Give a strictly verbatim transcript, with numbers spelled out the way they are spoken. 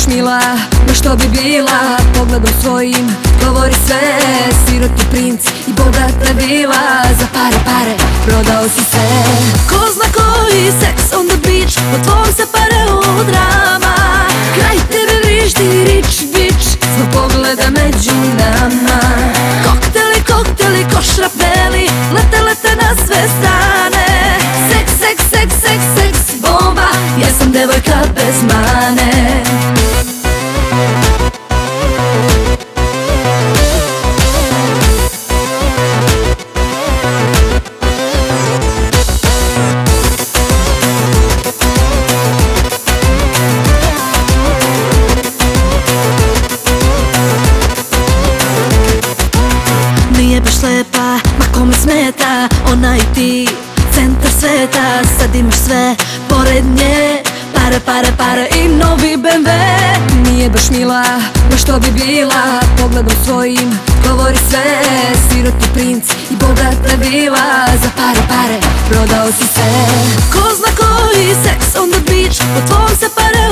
baš mila, na što bi bila, pogledom svojim govori sve. Siroti princ i bogata vila, za pare pare prodao si se. Ko zna koji seks on the beach, od tvojom se pare u drama. Kraj tebe vrišti rich bitch, zbog pogleda među nama. Kokteli, kokteli, ko šrapneli, lete, lete na sve strane. Seks, seks, seks, seks, seks, bomba, ja sam devojka bez mane. Nije baš lepa, ma kome smeta, ona i ti, centar sveta. Sad imaš sve pored nje, pare, pare, pare i novi be em ve. Nije baš mila, na što bi bila, pogledom svojim govori sve. Siroti princ i bogata vila, za pare, pare prodao si se. Ko zna koji seks on the beach, od tvojom se pare